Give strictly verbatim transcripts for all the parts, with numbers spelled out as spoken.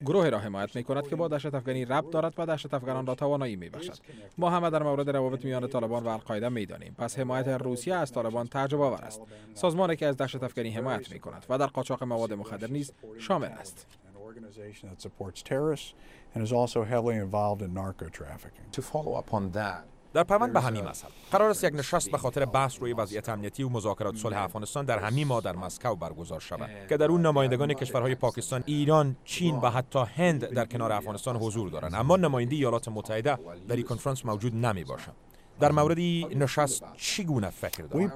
گروه را حمایت می‌کند که با دهشت افغانی ربط دارد و دهشت افغانان را توانایی می‌بخشد. ما همه در مورد روابط میان طالبان و القاعده می‌دانیم. پس حمایت روسیه از طالبان تعجب آور است. سازمانی که از دهشت افغانی حمایت می‌کند و در قاچاق مواد مخدر نیز شامل است. در پیوند به همین مسئله قرار است یک نشست به خاطر بحث روی وضعیت امنیتی و مذاکرات صلح افغانستان در همین ماه در مسکو برگزار شود که در اون نمایندگان کشورهای پاکستان، ایران، چین و حتی هند در کنار افغانستان حضور دارند، اما نماینده ایالات متحده در این کنفرانس موجود نمی باشند. در مورد این نشست چی گونه فکر دارید؟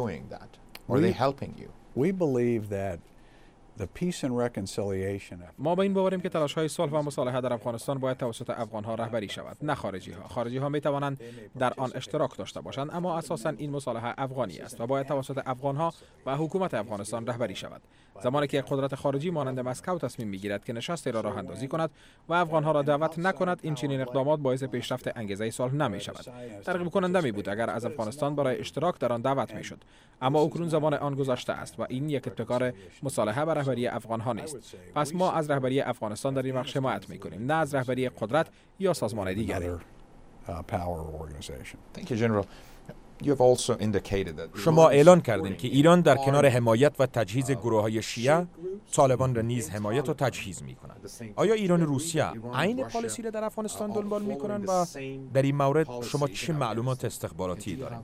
ما به این باوریم که تلاش‌های صلح و مصالحه در افغانستان باید توسط افغان‌ها رهبری شود، نه خارجی‌ها. خارجی‌ها می‌توانند در آن اشتراک داشته باشند، اما اساساً این مصالحه افغانی است و باید توسط افغان‌ها و حکومت افغانستان رهبری شود. زمانی که یک قدرت خارجی مانند مسکو تصمیم می‌گیرد که نشستی را راه اندازی کند و افغان‌ها را دعوت نکند، این چنین اقدامات باعث پیشرفت انگیزه صلح نمی‌شود. ترغیب کننده می‌بود اگر از افغانستان برای اشتراک در آن دعوت می‌شد، اما اکنون زمان آن گذشته است و این یک ابتکار مصالحه بر رهبری افغان‌ها نیست. پس ما از رهبری افغانستان در این بخش حمایت می‌کنیم، نه از رهبری قدرت یا سازمان دیگری. شما اعلان کردین که ایران در کنار حمایت و تجهیز گروه‌های شیعه، طالبان را نیز حمایت و تجهیز می‌کند. آیا ایران و روسیه عین پالیسی را در افغانستان دنبال می‌کنند و در این مورد شما چه معلومات استخباراتی دارید؟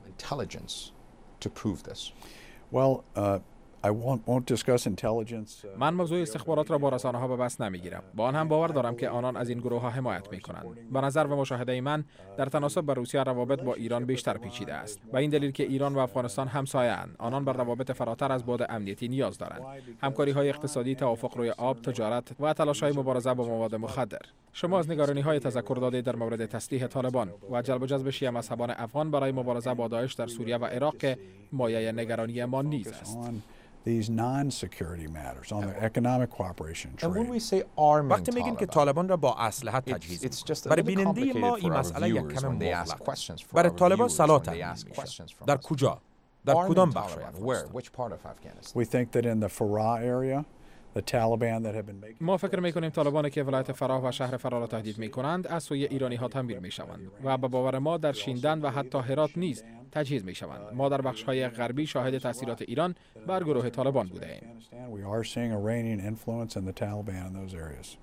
من موضوع استخبارات را با رسانه‌ها به بحث نمی‌گیرم. با آن هم باور دارم که آنان از این گروه‌ها حمایت می‌کنند. به نظر و مشاهده من در تناسب با روسیه روابط با ایران بیشتر پیچیده است. به این دلیل که ایران و افغانستان همسایه‌اند. آنان بر روابط فراتر از بعد امنیتی نیاز دارند. همکاری‌های اقتصادی، توافق روی آب، تجارت و تلاش‌های مبارزه با مواد مخدر. شما از نگرانی‌های تذکر داده در مورد تسلیح طالبان و جلب و جذب شیعه مذهبان افغان برای مبارزه با داعش در سوریه و عراق که مایه نگرانی ما نیز است. these non-security matters on the economic cooperation trade. وقتی میگین که طالبان را با اسلحه تجهیز، برای بیننده ما این مسئله یک کم مغلق است. برای طالبان سلاح تامین میشه. در کجا؟ در کدام بخش افغانستان؟ We think that in the Farah area, the Taliban that have been making ما فکر می‌کنیم طالبانی که ولایت فراه و شهر فرا را تهدید می‌کنند از سوی ایرانی‌ها تمویل می‌شوند و به باور ما در شیندن و حتی هرات نیز تجهیز می‌شوند. ما در بخش‌های غربی شاهد تاثیرات ایران بر گروه طالبان بوده‌ایم. We are seeing Iranian influence in the Taliban in those areas.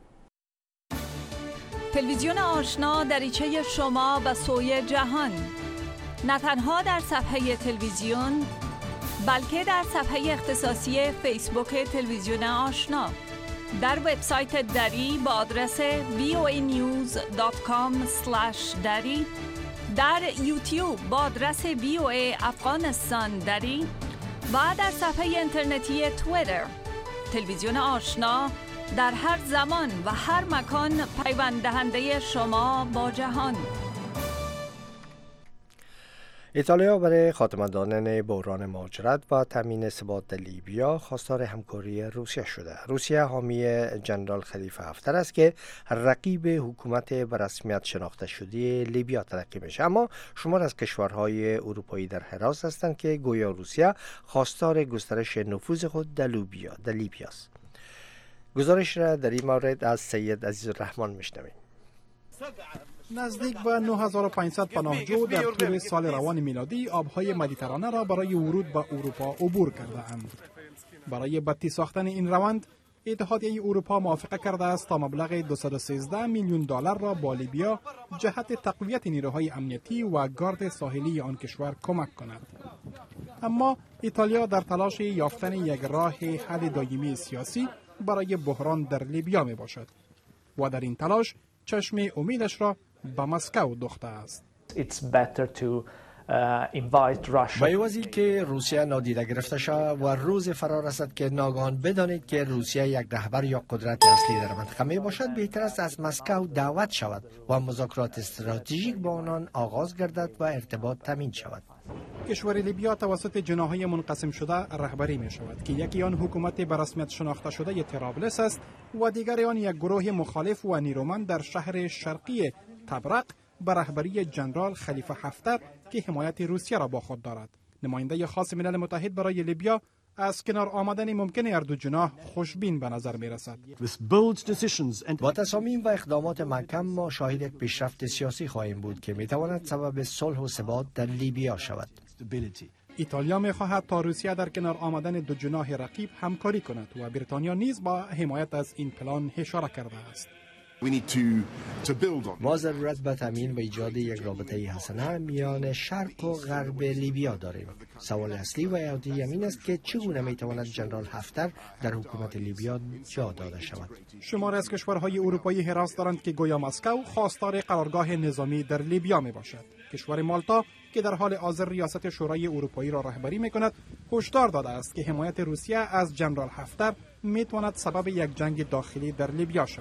تلویزیون آشنا دریچه شما و سوی جهان، نه تنها در صفحه تلویزیون بلکه در صفحه اختصاصی فیسبوک تلویزیون آشنا، در وبسایت دری با آدرس وی او ای نیوز دات کام اسلش دری، در یوتیوب با آدرس وی او ای افغانستان دری و در صفحه اینترنتی توییتر. تلویزیون آشنا در هر زمان و هر مکان پیوند دهنده شما با جهان. ایتالیا برای خاتمه دادن بحران مهاجرت و تامین ثبات در لیبیا خواستار همکاری روسیه شده. روسیه حامی جنرال خلیفه حفتر است که رقیب حکومت به رسمیت شناخته شده لیبیا تلقی میشه، اما شمار از کشورهای اروپایی در حراس هستند که گویا روسیه خواستار گسترش نفوذ خود در لیبیا در لیبیا است. گزارش را در این مورد از سید عزیزالرحمن میشنویم. نزدیک به نه هزار و پانصد پناهجو در طول سال روان میلادی آبهای مدیترانه را برای ورود به اروپا عبور کرده اند. برای بطی ساختن این روند، اتحادیه اروپا موافقه کرده است تا مبلغ دویست و سیزده میلیون دلار را با لیبیا جهت تقویت نیروهای امنیتی و گارد ساحلی آن کشور کمک کند. اما ایتالیا در تلاش یافتن یک راه حل دائمی سیاسی برای بحران در لیبیا می باشد و در این تلاش چشم امیدش را به مسکو دوخته است. با عوضی که روسیه نادیده گرفته شود و روز فرا رسد که ناگهان بدانید که روسیه یک رهبر یا قدرت اصلی در منطقه می باشد، بهتر است از مسکو دعوت شود و مذاکرات استراتژیک با آنان آغاز گردد و ارتباط تامین شود. کشور لیبیا توسط جناح‌های منقسم شده رهبری می شود که یکی آن حکومت به رسمیت شناخته شده طرابلس است و دیگر آن یک گروه مخالف و نیرومند در شهر شرقی طبرق به رهبری جنرال خلیفه حفتر که حمایت روسیه را با خود دارد. نماینده خاص ملل متحد برای لیبیا از کنار آمدن ممکن هر دو جناح خوشبین به نظر می رسد. با تصامیم و اقدامات محکم ما شاهد یک پیشرفت سیاسی خواهیم بود که می تواند سبب صلح و ثبات در لیبیا شود. ایتالیا می خواهد تا روسیه در کنار آمدن دو جناح رقیب همکاری کند و بریتانیا نیز با حمایت از این پلان اشاره کرده است. ما ضرورت به تامین و ایجاد یک رابطه حسنه میان شرق و غرب لیبیا داریم. سوال اصلی و عادی این است که چگونه می تواند ژنرال حفتر در حکومت لیبیا جا داده شود. شمار از کشورهای اروپایی حراس دارند که گویا مسکو خواستار قرارگاه نظامی در لیبیا می باشد. کشور مالتا که در حال حاضر ریاست شورای اروپایی را رهبری می کند، هشدار داده است که حمایت روسیه از ژنرال حفتر می تواند سبب یک جنگ داخلی در لیبیا شود.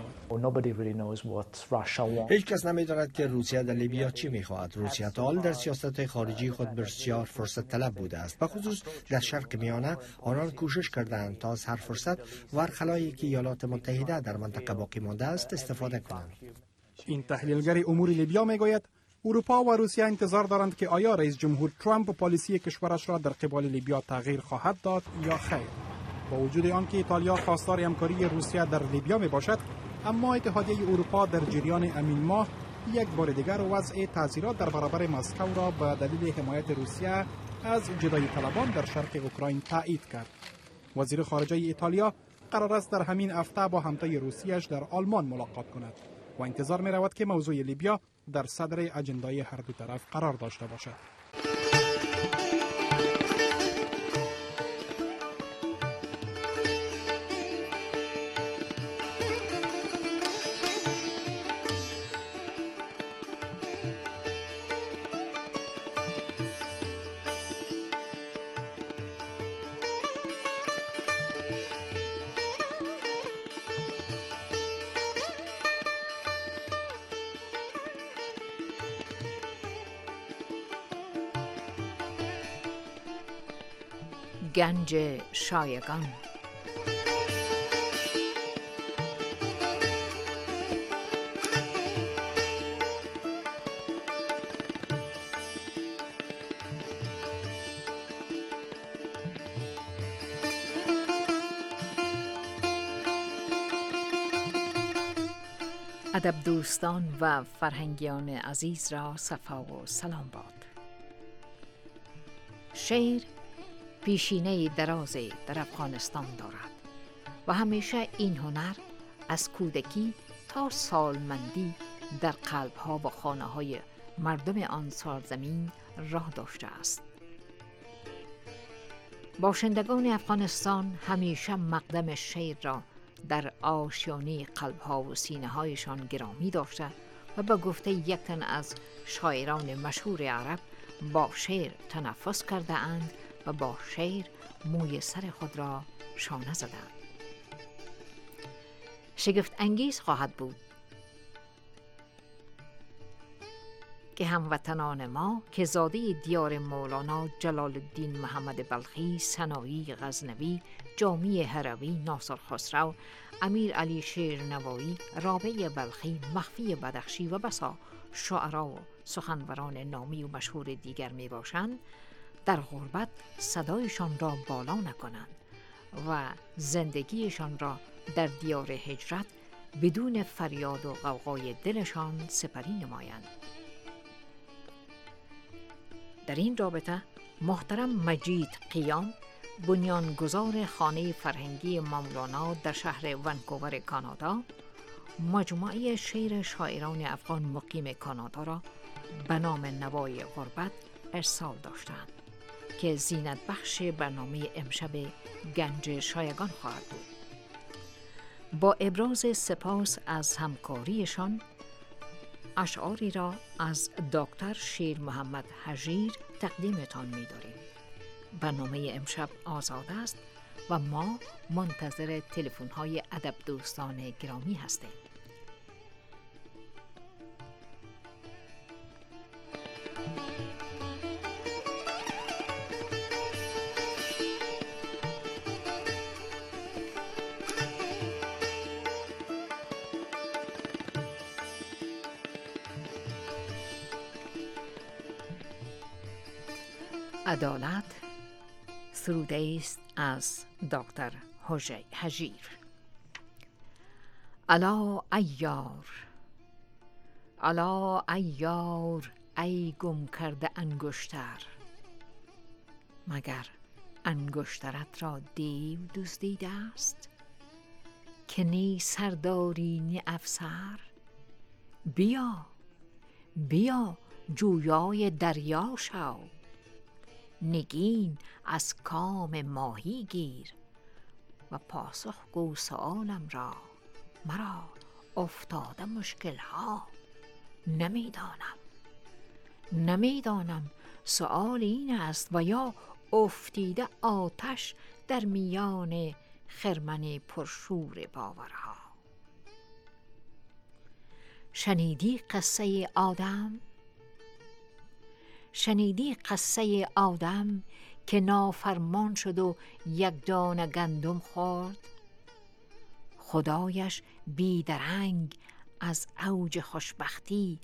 هیچ کس نمی داند که روسیه در لیبیا چی می خواهد. روسیه تا حال در سیاست خارجی خود بسیار فرصت طلب بوده است. به خصوص در شرق میانه آنان کوشش کردند تا از هر فرصت و هر خلایی که ایالات متحده در منطقه باقی مانده است استفاده کنند. این تحلیلگر امور لیبیا می گوید اروپا و روسیه انتظار دارند که آیا رئیس جمهور ترامپ پالیسی کشورش را در قبال لیبیا تغییر خواهد داد یا خیر. با وجود آنکه ایتالیا خواستار همکاری روسیه در لیبیا می باشد، اما اتحادیه اروپا در جریان امین ماه یک بار دیگر وضع تعزیرات در برابر مسکو را به دلیل حمایت روسیه از جدایی طلبان در شرق اوکراین تایید کرد. وزیر خارجه ایتالیا قرار است در همین هفته با همتای روسیه‌اش در آلمان ملاقات کند و انتظار می رود که موضوع لیبیا در صدر اجندای هر دو طرف قرار داشته باشد. گنج شایگان. ادب دوستان و فرهنگیان عزیز را صفا و سلام باد. شعر پیشینه درازی در افغانستان دارد و همیشه این هنر از کودکی تا سالمندی در قلب‌ها و خانه‌های مردم آن سرزمین راه داشته است. باشندگان افغانستان همیشه مقدم شعر را در آشیانه قلب‌ها و سینه‌هایشان گرامی داشته و به گفته یک تن از شاعران مشهور عرب با شعر تنفس کرده اند و با شعر موی سر خود را شانه زدند. شگفت انگیز خواهد بود که هموطنان ما که زاده دیار مولانا جلال الدین محمد بلخی، سنایی غزنوی، جامی هروی، ناصر خسرو، امیر علی شیرنوایی، رابعه بلخی، مخفی بدخشی و بسا شعرا و سخنوران نامی و مشهور دیگر می باشند، در غربت صدایشان را بالا نکنند و زندگیشان را در دیار هجرت بدون فریاد و غوغای دلشان سپری نمایند. در این رابطه محترم مجید قیام، بنیانگذار خانه فرهنگی مولانا در شهر ونکوور کانادا، مجموعه شعر شاعران افغان مقیم کانادا را به نام نوای غربت ارسال داشتند که زینت بخش برنامه امشب گنج شایگان خواهد بود. با ابراز سپاس از همکاریشان، اشعاری را از دکتر شیر محمد حجیر تقدیمتان می داریم. برنامه امشب آزاد است و ما منتظر تلفن های ادب دوستان گرامی هستیم. عدالت سروده است از دکتر هجیر. الا ایار، الا ایار، ای گم کرده انگشتر، مگر انگشترت را دیو دزدیده است که نی سرداری نی افسر؟ بیا بیا جویای دریا شو، نگین از کام ماهی گیر و پاسخ گو سؤالم را. مرا افتاده مشکل ها نمیدانم، نمیدانم سؤال این است و یا افتیده آتش در میان خرمن پرشور باورها. شنیدی قصه آدم؟ شنیدی قصه آدم که نافرمان شد و یک دانه گندم خورد؟ خدایش بیدرنگ از اوج خوشبختی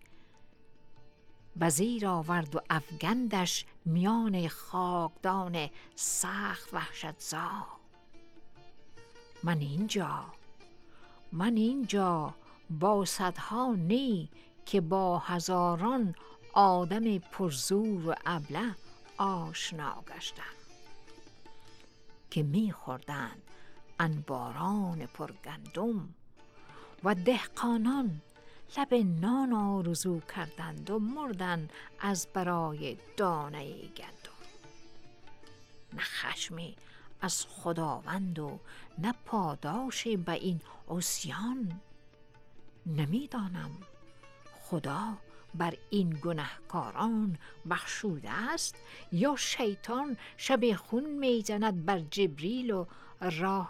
وزیر آورد و افگندش میان خاکدان سخت وحشتزا. من اینجا، من اینجا با صدها نی که با هزاران آدم پرزور و ابله آشنا گشتم که می‌خوردند انباران پرگندم و دهقانان لب نان آرزو کردند و مردند از برای دانه گندم. نه خشمی از خداوند و نه پاداشی به این عصیان. نمیدانم خدا بر این گنهکاران بخشوده است یا شیطان شب خون میزند بر جبریل و راه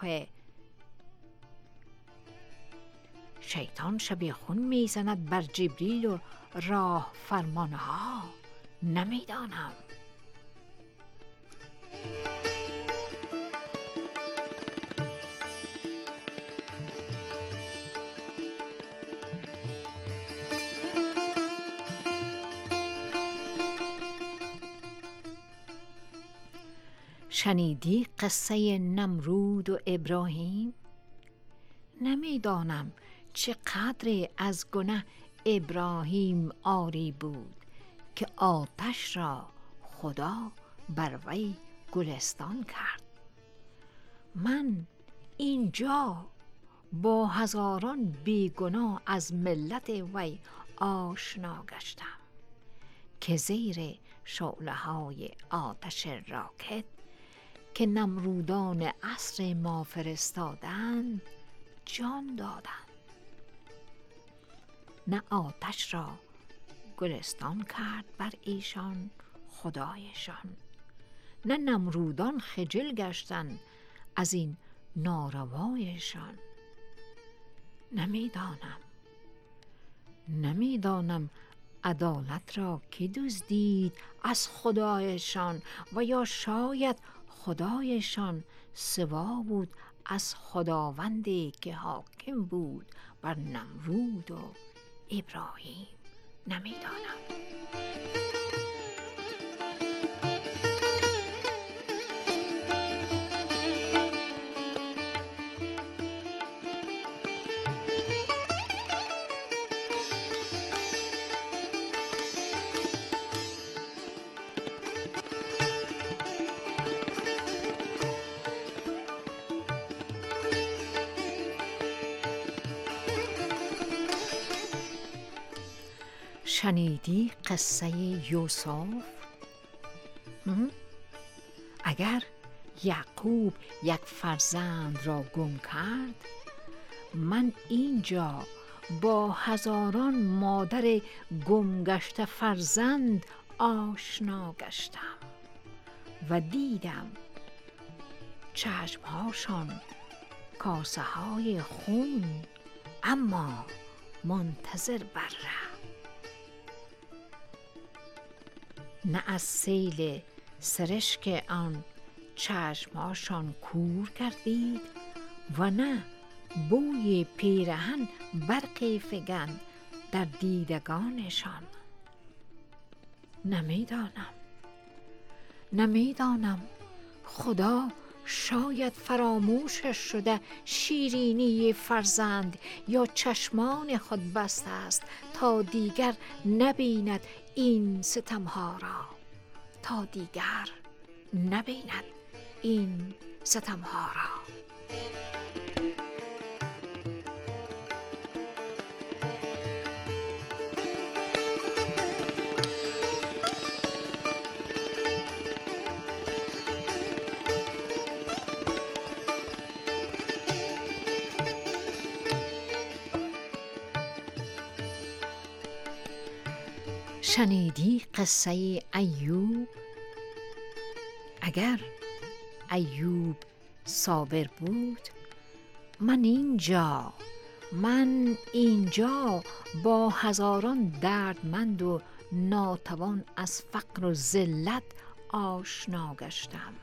شیطان شب خون میزند بر جبریل و راه فرمانها. نمیدانم. شنیدی قصه نمرود و ابراهیم؟ نمیدانم چه قدر از گناه ابراهیم آری بود که آتش را خدا بر وی گلستان کرد. من اینجا با هزاران بیگناه از ملت وی آشنا گشتم که زیر شعله های آتش راکت که نمرودان عصر ما فرستادند جان دادند. نه آتش را گلستان کرد بر ایشان خدایشان، نه نمرودان خجل گشتند از این ناروایشان. نمیدانم نمیدانم عدالت را که دزدید از خدایشان و یا شاید خدایشان سوا بود از خداوندی که حاکم بود بر نمرود و ابراهیم. نمیدانم. شنیدی قصه یوسف؟ اگر یعقوب یک فرزند را گم کرد، من اینجا با هزاران مادر گمگشته فرزند آشنا گشتم و دیدم چشمهاشان کاسه های خون اما منتظر بره. نه از سیل سرشک آن چشمهاشان کور گردید و نه بوی پیرهن برقی فگند در دیدگانشان. نمیدانم نمیدانم خدا شاید فراموشش شده شیرینی فرزند یا چشمان خود بسته است تا دیگر نبیند این ستمها را، تا دیگر نبیند این ستمها را. شنیدی قصه ایوب؟ اگر ایوب صابر بود، من اینجا من اینجا با هزاران دردمند و ناتوان از فقر و ذلت آشنا گشتم.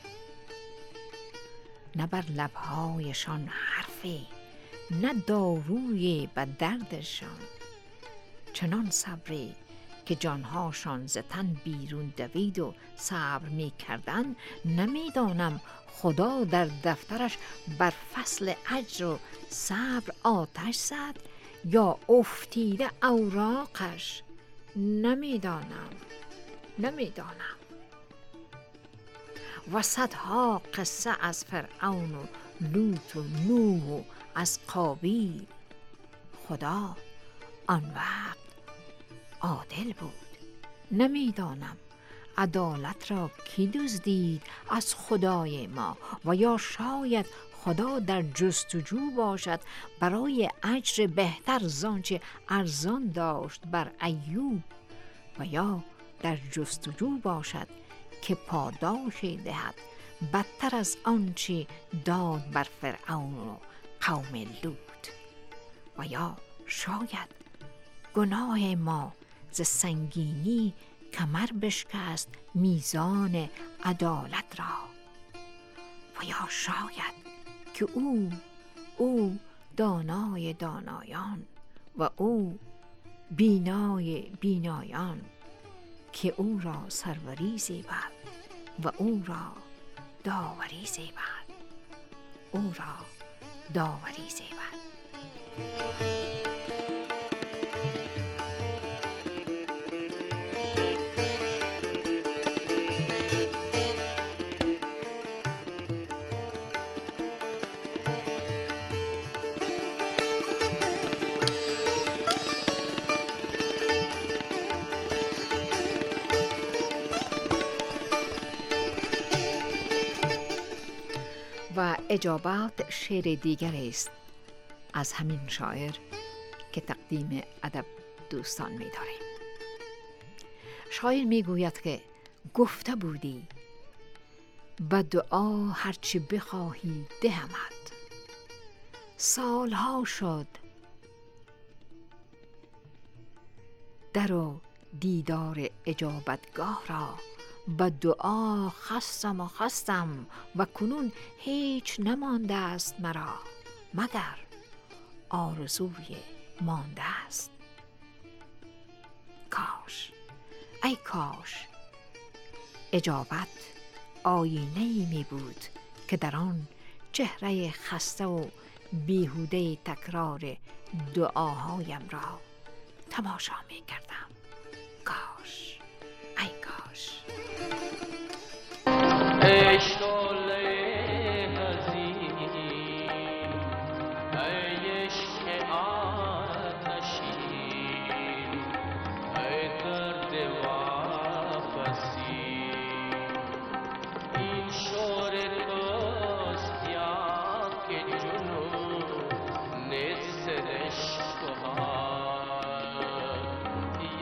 نه بر لبهایشان حرفی، نه داروی بر دردشان، چنان صبری که جانهاشان ز تن بیرون دوید و صبر می کردن. نمیدانم خدا در دفترش بر فصل اجر و صبر آتش زد یا افتیده اوراقش. نمیدانم نمیدانم و صدها قصه از فرعون و لوط و نوح و از قابیل. خدا آن وقت عادل بود. نمیدانم عدالت را کی دزدید از خدای ما، و یا شاید خدا در جستجو باشد برای اجر بهتر زانچه ارزان داشت بر ایوب، و یا در جستجو باشد که پاداشی دهد بدتر از آنچه داد بر فرعون و قوم لوط. و یا شاید گناه ما ز سنگینی کمر بشکست میزان عدالت را، و یا شاید که او او دانای دانایان و او بینای بینایان، که او را سروری زیبد و او را داوری زیبد، او را داوری زیبد. و اجابت شعر دیگر است از همین شاعر که تقدیم ادب دوستان می داریم. شاعر می گوید که گفته بودی به دعا هرچی بخواهی دهمت. سالها شد در و دیدار اجابتگاه را به دعا خستم و خستم و کنون هیچ نمانده است مرا مگر آرزوی مانده است. کاش ای کاش اجابت آینه‌ای می بود که در آن چهره خسته و بیهوده تکرار دعاهایم را تماشا می کردم. کاش ای کاش. ای شعله حزین، ای عشق آتشین، ای درد واپسی، این شور توست یا که جنون نزد عشق ها،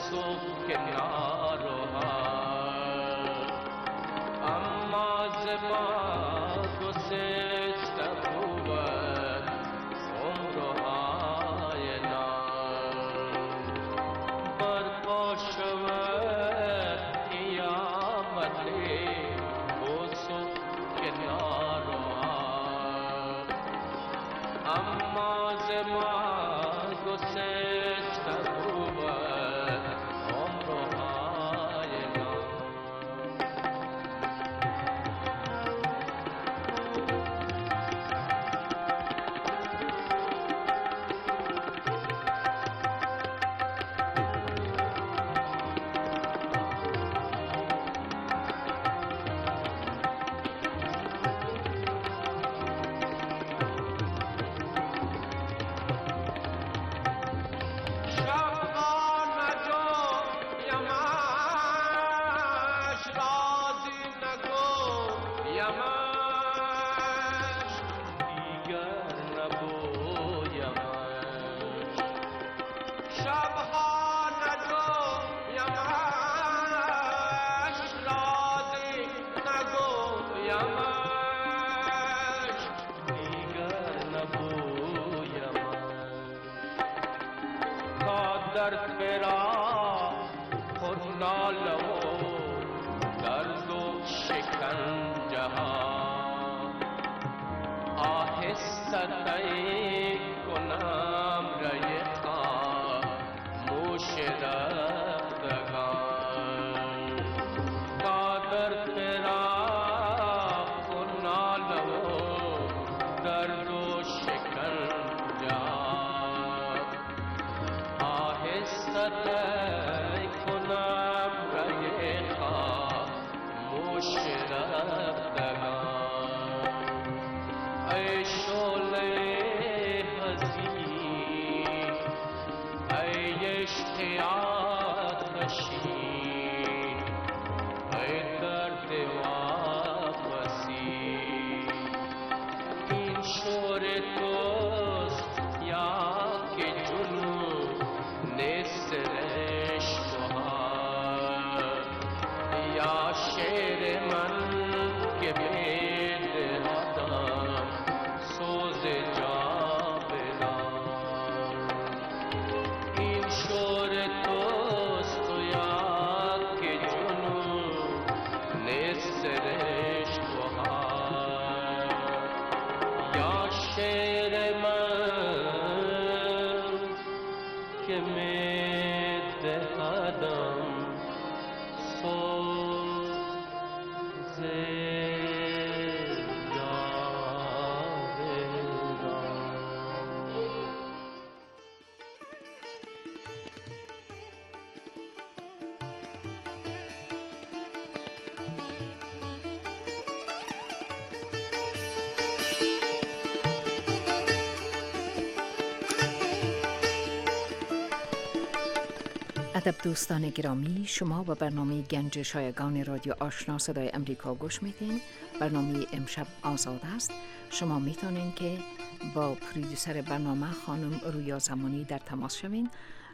ادب دوستان گرامی، شما به برنامه گنج شایگان رادیو آشنا صدای امریکا گوش میدین. برنامه امشب آزاد است. شما میتونین که با پرودوسر برنامه خانم رویا زمانی در تماس شوین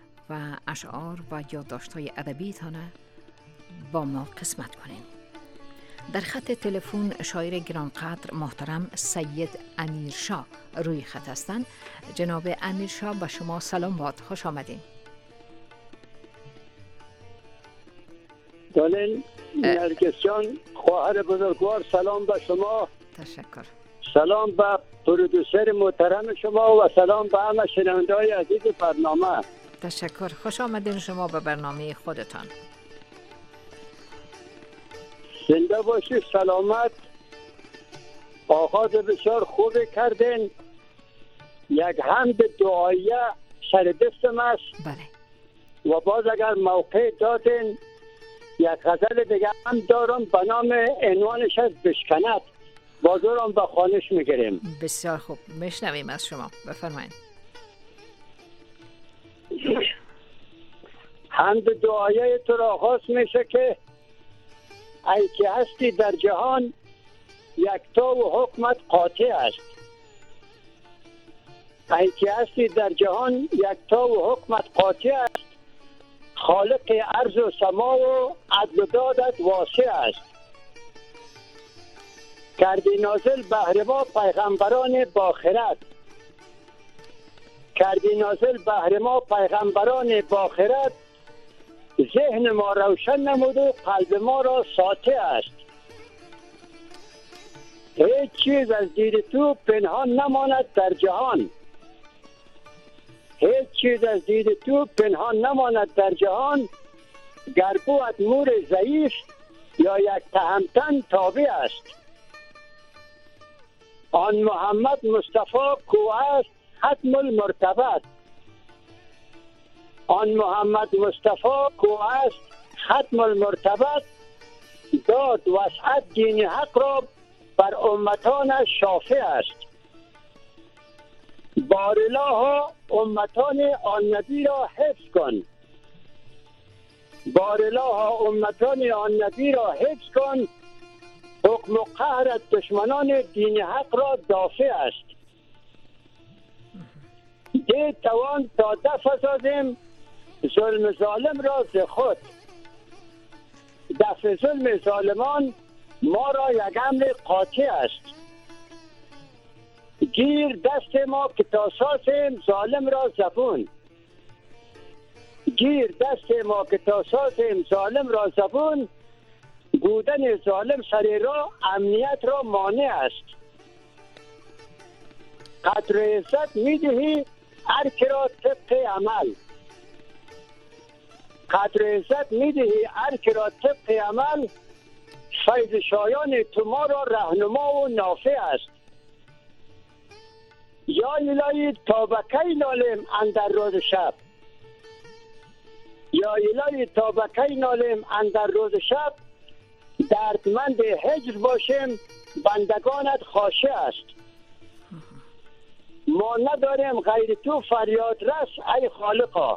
و اشعار و یادداشت‌های ادبیتان با ما قسمت کنین. در خط تلفن شاعر گرانقدر محترم سید امیرشاه روی خط هستند. جناب امیرشاه به شما سلام باد، خوش آمدین. دالین نرگس جان، خواهر بزرگوار، سلام به شما. تشکر. سلام به پرودوسر محترم شما و سلام به همه شنونده‌های عزیز برنامه. تشکر، خوش آمدین شما به برنامه خودتان. زنده باشید، سلامت. آغاز بسیار خوب کردین. یک حمد دعایه سر دستم است. بله. و باز اگر موقع دادین یک غزل دیگه هم دارم به نام عنوانش از بشکند، بازارم به خوانش میگیریم. بسیار خوب، میشنویم از شما، بفرمایید. حمد دعایه تو را آغاز میشه که ای که هستی در جهان یکتا و حکمت قاطع است. ای که هستی در جهان یکتا و حکمت قاطع است. خالق ارض و سما و عدل و دادت واسع است. کردی نازل بهر ما پیغمبران با خرد. کردی نازل بهر ما پیغمبران با خرد. ذهن ما روشن نمود و قلب ما را ساطع است. هیچ چیز از دید تو پنهان نماند در جهان. هیچ چیز از دید تو پنهان نماند در جهان. گر بود مور ضعیف یا یک تهمتن تابع است. آن محمد مصطفی کو است ختم المرتبط. آن محمد مصطفی کو است ختم المرتبط. داد وسعت دین حق را بر امتانش شافع است. بارالله امتان آن نبی را حفظ کن. بارالله امتان آن نبی را حفظ کن. حکم و قهر دشمنان دین حق را دافع است. دید توان تا دفع سازیم ظلم ظالم را ز خود. دفع ظلم ظالمان ما را یک امر قاطع است. گیر دست ما که تا سازیم ظالم را زبون. گیر دست ما که تا سازیم ظالم را زبون. بودن ظالم سر را امنیت را مانع است. قدر و عزت میدهی هر که را طبق عمل. قدر و عزت میدهی هر که را طبق عمل. فیض شایان تو ما را رهنما و نافع است. یا الهی تا به کی نالم اندر روز شب. یا الهی تا به کی نالم اندر روز شب. دردمند هجر باشیم بندگانت خاشع است. ما نداریم غیر تو فریاد رس ای خالقا.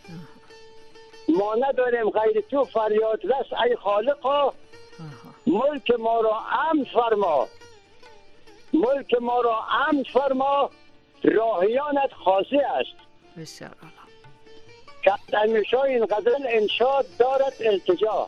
ما نداریم غیر تو فریاد رس ای خالقا. ملک ما را امن فرما. ملک ما را امن فرما. راهیانت خاضع است. بسیار عالی. کردمیرشاه این غزل انشاد دارد التجا.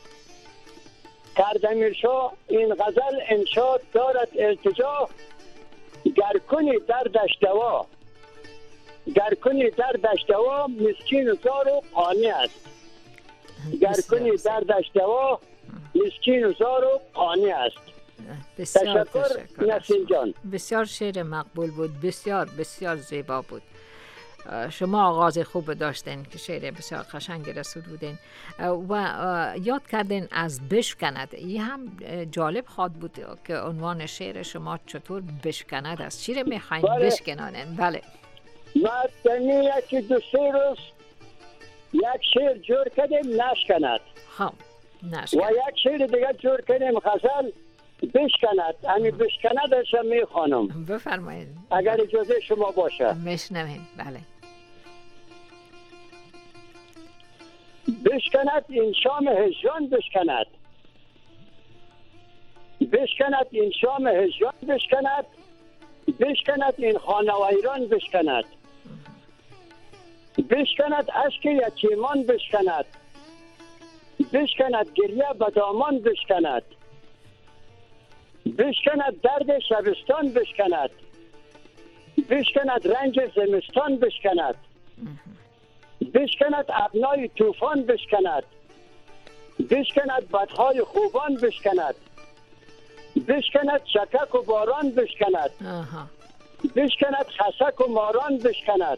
کردمیرشاه این غزل انشاد دارد التجا. گر کنی دردش دوا. گر کنی دردش دوا مسکین و زار و قانی است. گر کنی دردش دوا مسکین و زار و قانی است. بسیار تشکر تشکر نسیم جان. بسیار شعر مقبول بود. بسیار بسیار زیبا بود. شما آغاز خوب داشتین که شعر بسیار قشنگ رسول بودین و یاد کردین از بشکند. این هم جالب خواد بود که عنوان شعر شما چطور بشکند است. چی رو میخواین بله. بشکنانن؟ بله ما دنی یکی دو سه روز یک شعر جور کردیم نشکند خب و نشکند. یک شعر دیگه جور کردیم غزل بشکند. همین بشکندش هم میخوانم بفرمایید اگر اجازه شما باشه. میشنویم. بله. بشکند این شام هجران بشکند. بشکند این شام هجران بشکند. بشکند این خانه و ایران بشکند. بشکند اشک یتیمان بشکند. بشکند گریه بدامان بشکند. بشکند درد شبستان بشکند. بشکند رنج زمستان بشکند. بشکند ابنای طوفان بشکند. بشکند بدهای خوبان بشکند. بشکند شکک و باران بشکند. آها. بشکند خسک و ماران بشکند.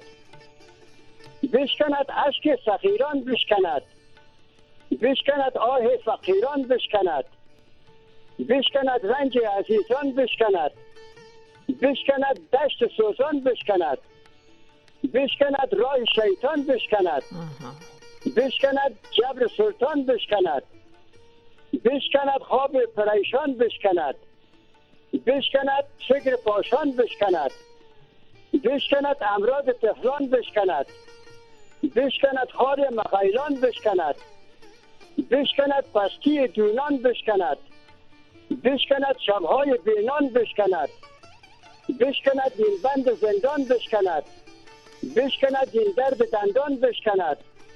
بشکند اشک سخیران بشکند. بشکند آه فقیران بشکند. بشکند رنج عزیزان بشکند. بشکند دشت سوزان بشکند. بشکند راه شیطان بشکند. آها. بشکند جبر سلطان بشکند. بشکند خواب پریشان بشکند. بشکند فکر پاشان بشکند. بشکند امراض طفلان بشکند. بشکند خار مغیلان بشکند. بشکند پستی دونان بشکند. بشکند شبهای بینان بشکند. بشکند این بند زندان بشکند. بشکند این درد دندان بشکند.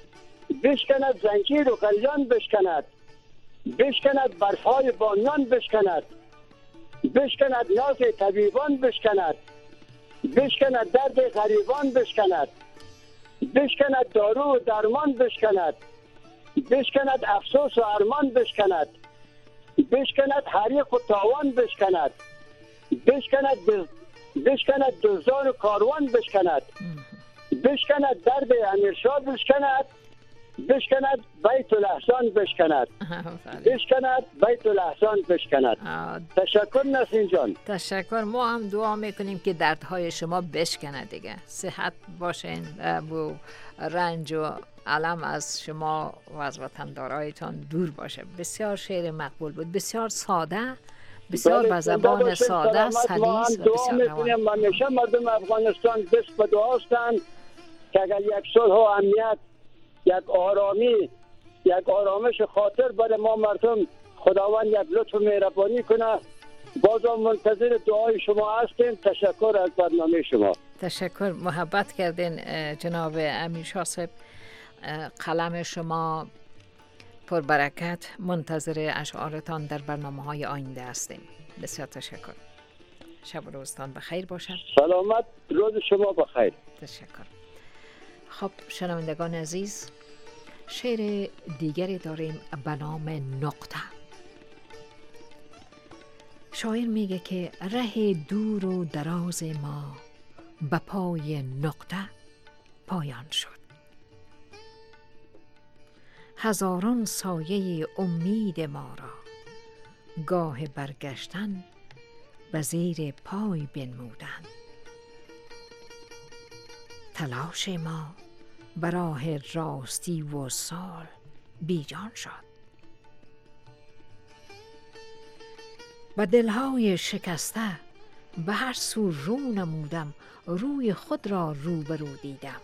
بشکند زنجیر و قلیان بشکند، بشکند برفهای بانیان بشکند، بشکند ناز طبیبان بشکند، بشکند درد غریبان بشکند، بشکند دارو و درمان بشکند، بشکند افسوس و ارمان بشکند، بشکند حریق و تاوان بشکند، بشکند دز... بشکند دزدان و کاروان بشکند، بشکند درد امیرشاه بشکند، بشکند بیت الاحسان بشکند، بشکند بیت الاحسان بشکند. تشکر نسرین جان. تشکر. ما هم دعا میکنیم که دردهای شما بشکنه دیگه. صحت باشین و رنج و علم از شما و از وطندارایتان دور باشه. بسیار شعر مقبول بود، بسیار ساده، بسیار به زبان ساده، سلیس و بسیار روان. همیشه مردم افغانستان دست به دعا هستند که اگر یک صلح و امنیت، یک آرامی، یک آرامش خاطر برای ما مردم خداوند یک لطف و مهربانی کنه. بازم منتظر دعای شما هستیم. تشکر از برنامه شما. تشکر، محبت کردین جناب امیرشاه صاحب. قلم شما پربرکت. منتظر اشعارتان در برنامه های آینده هستیم. بسیار تشکر. شب و روزتان بخیر باشد. سلامت، روز شما بخیر. تشکر. خب شنوندگان عزیز، شعر دیگری داریم به نام نقطه. شاعر میگه که ره دور و دراز ما به پای نقطه پایان شد. هزاران سایه امید ما را گاه برگشتن به زیر پای بنمودند. تلاش ما به راه راستی و سال بیجان شد. به دلهای شکسته به هر سو رو نمودم، روی خود را روبرو دیدم.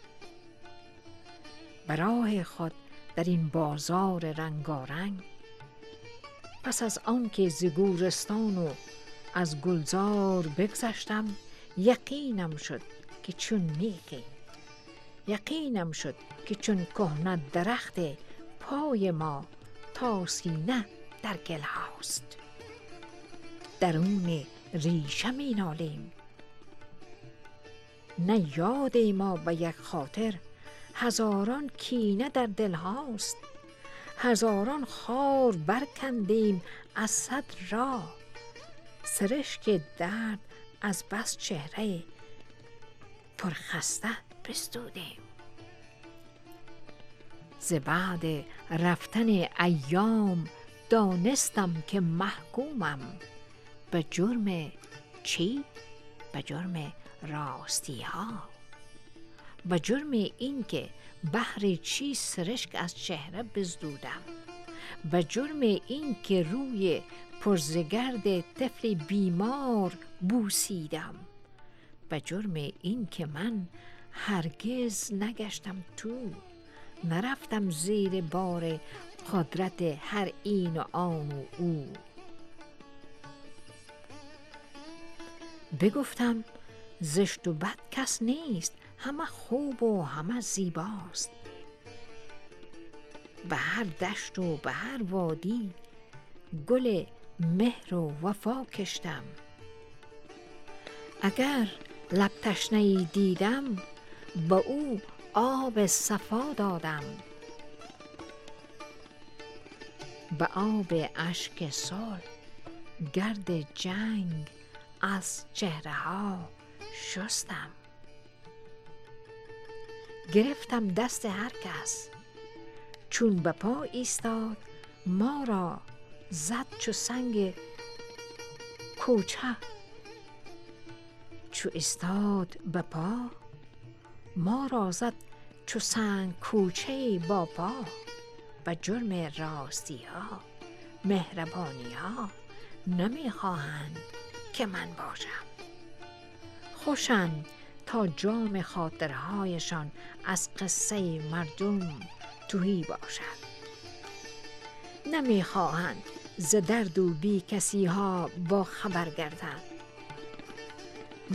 به راه خود در این بازار رنگارنگ، پس از آن که ز گورستان و از گلزار بگذشتم، یقینم شد که چون میخی، یقینم شد که چون کهنه درخت پای ما تا سینه در گل هاست. درون ریشه می نالیم، نه یاد ما به یک خاطر، هزاران کینه در دل هاست. هزاران خار برکندیم از صد راه، سرشک درد از بس چهره پرخسته بستودیم. ز بعد رفتن ایام دانستم که محکومم به جرم چی؟ به جرم راستی ها، به جرم این که بهر چی سرشک از چهره بزدودم، به جرم این که روی پرزگرد طفل بیمار بوسیدم، به جرم این که من هرگز نگشتم تو، نرفتم زیر بار قدرت هر این و آن و او. بگفتم زشت و بد کس نیست، همه خوب و همه زیباست. به هر دشت و به هر وادی گل مهر و وفا کشتم. اگر لب تشنه‌ای دیدم به او آب صفا دادم، به آب اشک سال گرد جنگ از چهره ها شستم. گرفتم دست هر کس چون به پا ایستاد، ما را زد چو سنگ کوچه. چو ایستاد به پا ما را زد چو سنگ کوچه با پا. به جرم راستی ها مهربانی ها نمیخواهند که من باشم. خوشند تا جام خاطرهایشان از قصه مردم تهی باشد. نمیخواهند ز درد و بی کسی ها با خبر گردند.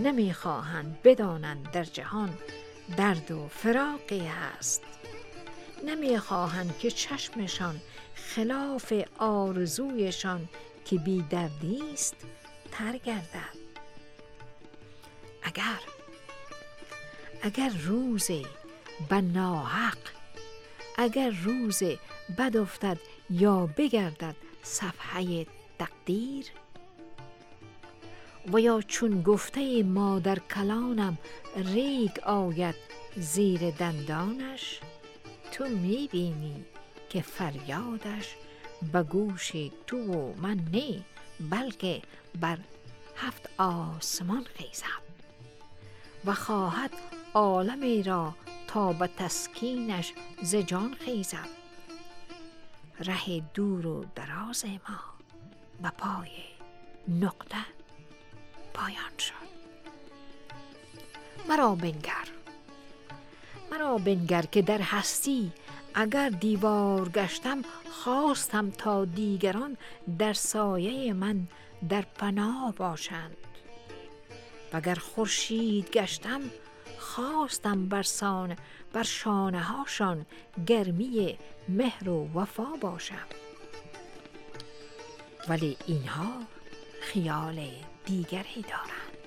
نمیخواهند بدانند در جهان درد و فراقی هست. نمیخواهند که چشمشان خلاف آرزویشان که بی دردی است تر گردد. اگر اگر روز به ناحق اگر روز بد افتد یا بگردد صفحه تقدیر، و یا چون گفته مادر کلانم ریگ آید زیر دندانش، تو میبینی که فریادش به گوش تو و من نه، بلکه بر هفت آسمان خیزد و خواهد عالمی را تا به تسکینش ز جان خیزد. ره دور و دراز ما به پای نقطه پایان شد. مرا بنگر مرا بنگر که در هستی اگر دیوار گشتم، خواستم تا دیگران در سایه من در پناه باشند. وگر خورشید گشتم، خواستم بر سان بر شانه هاشان گرمی مهر و وفا باشم. ولی اینها خیال دیگری دارند،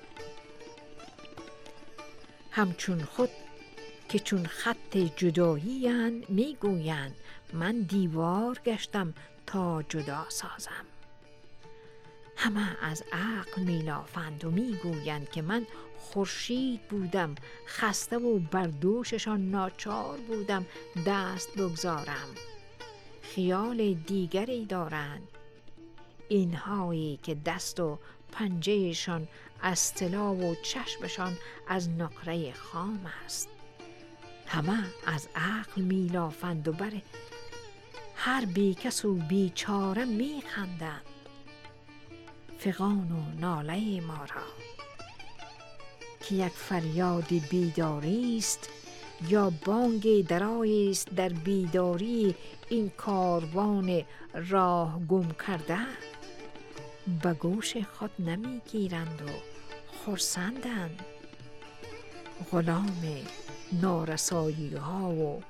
همچون خود که چون خط جدایی اند، میگویند من دیوار گشتم تا جدا سازم. همه از عقل میلافند و میگویند که من خورشید بودم، خسته و بر دوششان ناچار بودم دست بگذارم. خیال دیگری دارند اینهایی که دست و پنجهشان از طلا و چشمشان از نقره خام است. همه از عقل میلافند و بر هر بیکس و بیچاره میخندند. فغان و ناله ما را که یک فریاد بیداری است، یا بانگ درایی است در بیداری این کاروان راه گم کرده، به گوش خود نمیگیرند و خرسندند. غلام نارسایی ها و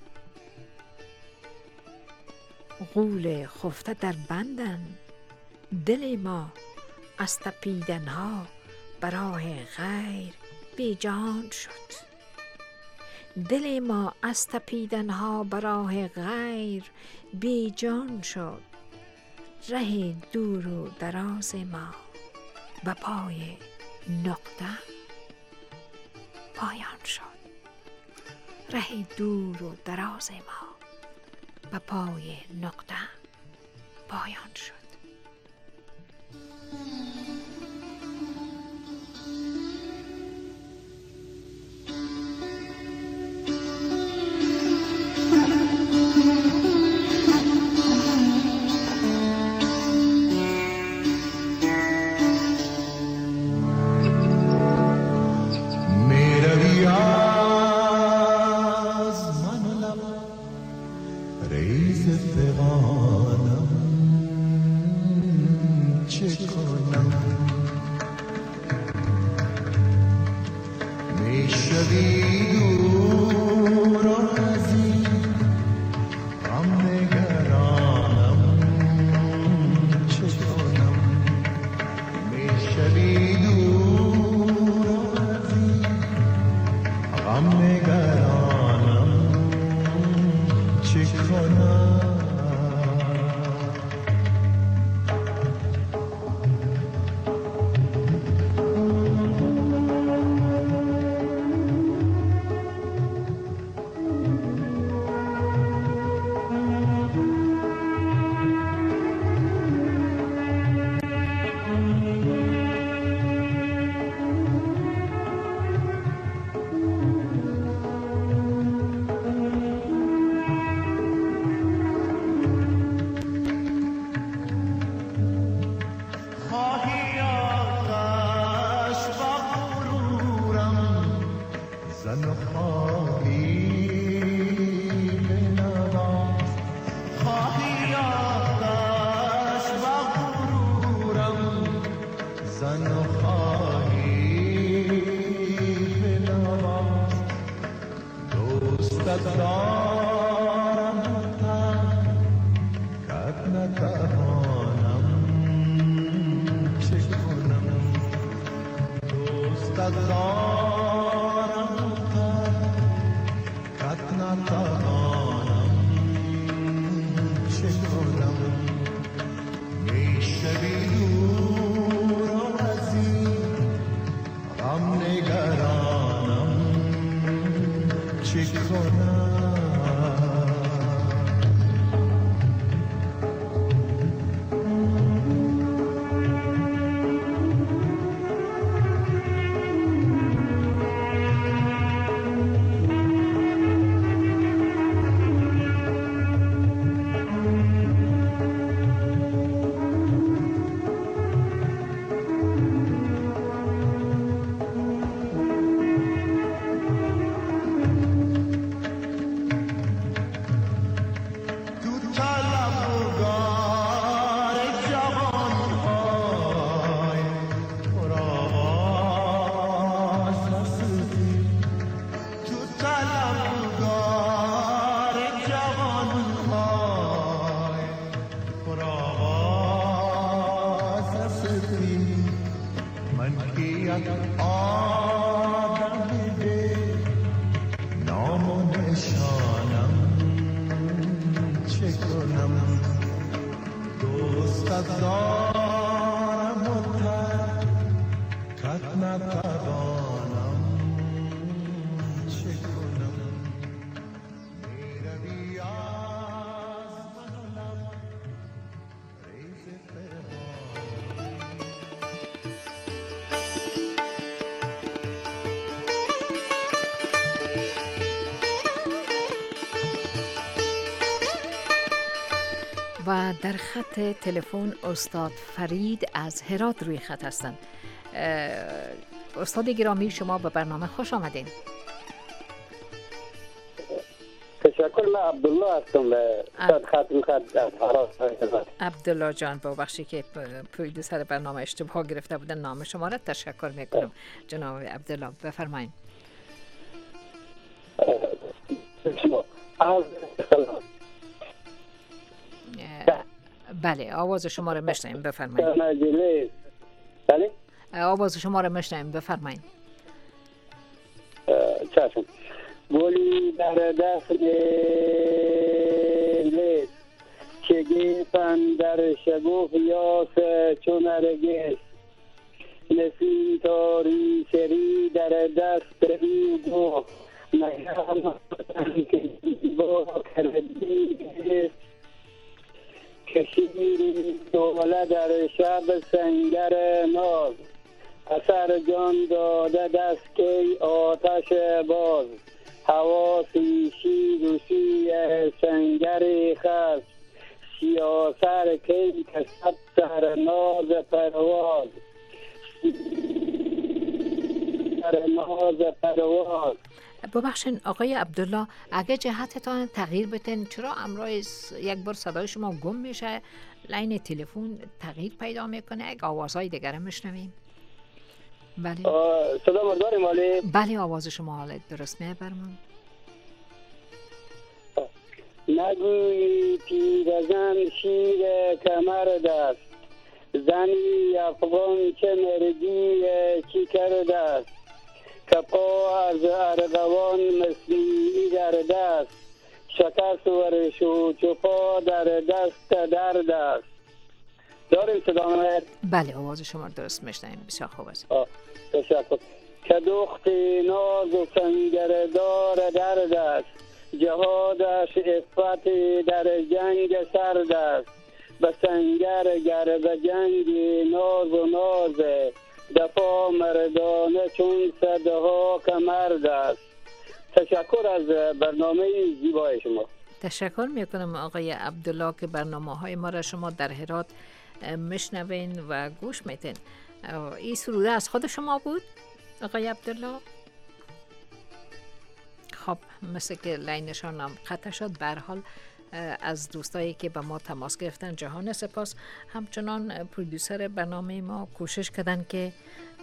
غول خفته در بندند. دل ما از تپیدن ها برای غیر بی جان شد. دل ما از تپیدن ها برای غیر بی جان شد. ره دور و دراز ما به پای نقطه پایان شد. ره دور و دراز ما به پای نقطه پایان شد. و در خط تلفن استاد فرید از هرات روی خط هستند. استاد گرامی شما به برنامه خوش آمدین. تشکر. من عبدالله هستم. استاد خط رو خط از هرات. عبدالله جان ببخشید که پرودوسر برنامه اشتباه گرفته بودن نام شما را. تشکر میکنم جناب عبدالله. بفرمایید. بله آواز شما رو میشنویم. بفرمایید. بله آواز شما رو میشنویم. بفرمایید. چشم. گلی در دست لیست که گیفن در شگوف یاس چون نرگس نسیم تاری سری در دست ایدو نگرم با کردی کشیری دوله در شب سنگر ناز اثر جان داده دست که آتش باز حواسی شیر و سی سنگر خست سیاسر که کسب سر ناز پرواز سر ناز پرواز. ببخشید آقای عبدالله اگه جهتتان تغییر بتن، چرا امروز یک بار صدای شما گم میشه، لاین تلفن تغییر پیدا میکنه، یک آوازهای دیگر میشنویم؟ بله صدا مردار مالی؟ بله آواز شما حالت درست میبرمون. نگویی پیرزن شیر کمر دست زنی افغان چه مردی چی کرده است کپا از ارغوان مسیحی در دست شکست ورش و چپا در دست درد است. داریم صدا نمید؟ بله آواز شما درست میشنویم. بسیار خوب است. تشکر. که دخت ناز و سنگردار درد است جهادش افت در جنگ سرد است به سنگر گر به جنگ ناز و ناز دفاع مردانه چون صدها کمرد است. تشکر از برنامه زیبای شما. تشکر میکنم آقای عبدالله که برنامه های ما را شما در هرات میشنوین و گوش میتین. این سروده از خود شما بود آقای عبدالله؟ خب مثل که لینشان هم قطع شد. به هر حال از دوستایی که به ما تماس گرفتن جهان سپاس. همچنان پرودوسر برنامه ما کوشش کردن که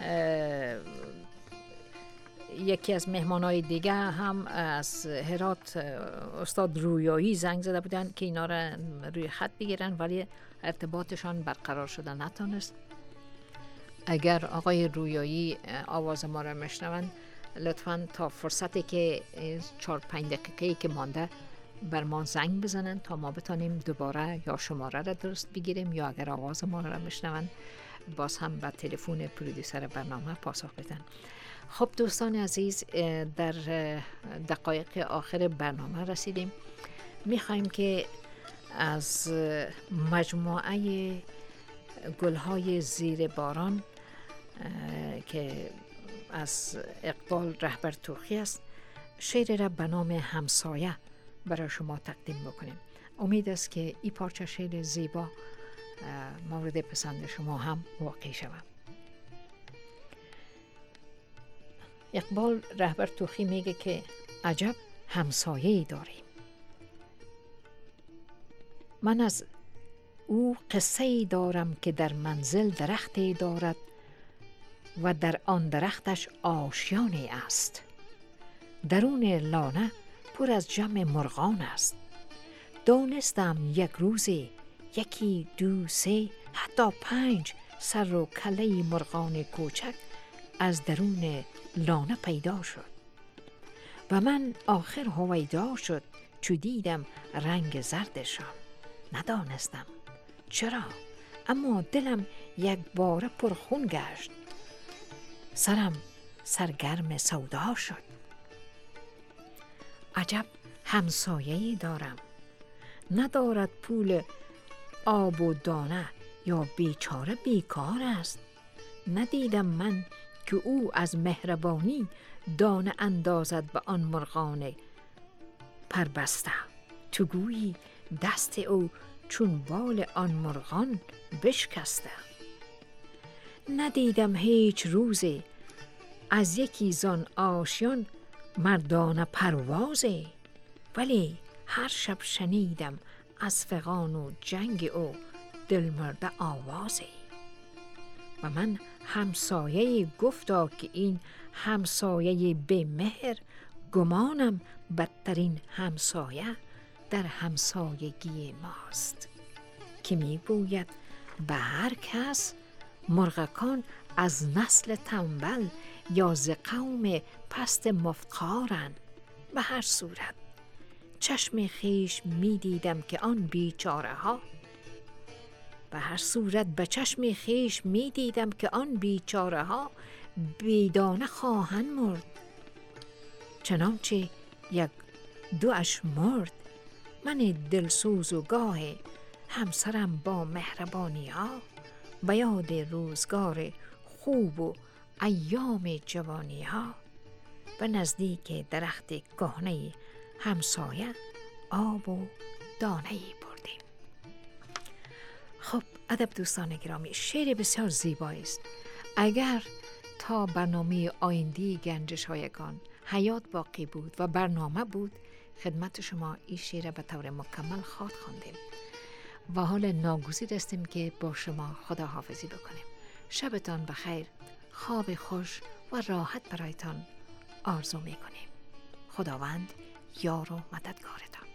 یکی از مهمانای دیگه هم از هرات استاد رویایی زنگ زده بودن که اینا را روی خط بگیرن ولی ارتباطشان برقرار شده نتونست. اگر آقای رویایی آواز ما را میشنون لطفاً تا فرصتی که چهار پنج دقیقه‌ای که مانده بر ما زنگ بزنن تا ما بتانیم دوباره یا شماره را درست بگیریم یا اگر آواز ما را میشنون باز هم به تلفن پرودوسر برنامه پاسخ بدن. خب دوستان عزیز در دقایق آخر برنامه رسیدیم. میخوایم که از مجموعه گلهای زیر باران که از اقبال رهبر توخی است شعر را به نام همسایه برای شما تقدیم بکنیم. امید است که این پارچه شعر زیبا مورد پسند شما هم واقع شود. اقبال رهبر توخی میگه که عجب همسایه‌ای داریم. من از او قصه‌ای دارم که در منزل درختی دارد و در آن درختش آشیانی است. درون لانه پر از جمع مرغان است. دانستم یک روزی یکی دو سه حتی پنج سر و کله مرغان کوچک از درون لانه پیدا شد و من آخر هویدا شد چو دیدم رنگ زردشان. ندانستم چرا اما دلم یک بار پرخون گشت. سرم سرگرم سودا شد. عجب همسایه‌ای دارم، ندارد پول آب و دانه، یا بیچاره بیکار است. ندیدم من که او از مهربانی دانه اندازد به آن مرغان پربسته. تو گویی دست او چون بال آن مرغان بشکسته. ندیدم هیچ روزی از یکی زان آشیان مردانه پروازی، ولی هر شب شنیدم از فغان و جنگ او دلمرده آوازی. و من همسایه گفتا که این همسایه به مهر، گمانم بدترین همسایه در همسایگی ماست، که می گوید به هر کس مرغکان از نسل تنبل یا ز قوم پست مفتخارند. به هر صورت چشم خیش می دیدم که آن بیچاره ها به هر صورت به چشم خیش می دیدم که آن بیچاره ها بیدانه خواهند مرد. چنانچه یک دوش مرد، من دلسوز و گاه همسرم با مهربانی ها به یاد روزگار خوب و ایام جوانی ها به نزدیک درخت کهنه همسایه آب و دانه‌ای بردیم. خب ادب دوستان گرامی، شعر بسیار زیبایی است. اگر تا برنامه آیندی گنجش هایگان حیات باقی بود و برنامه بود، خدمت شما این شعر به طور مکمل خواد خواندیم و حال ناگزیر هستیم که با شما خداحافظی بکنیم. شبتان بخیر، خواب خوش و راحت برایتان آرزو میکنیم. خداوند یار و مددگارتان.